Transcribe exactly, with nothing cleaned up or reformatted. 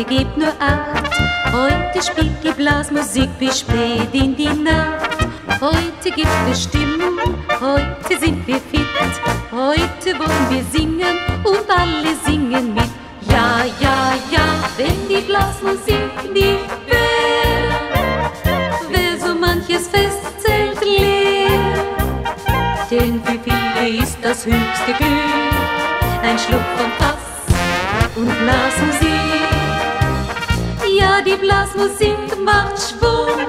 Leute, gebt nur acht. Heute spielt die Blasmusik bis spät in die Nacht. Heute gibt es Stimmung, heute sind wir fit. Heute wollen wir singen und alle singen mit. Ja, ja, ja, wenn die Blasmusik nicht wär, wär so manches Festzelt leer. Denn für viele ist das höchste Glück ein Schluck vom Fass und Blasmusik. Ja, die Blasmusik macht Schwung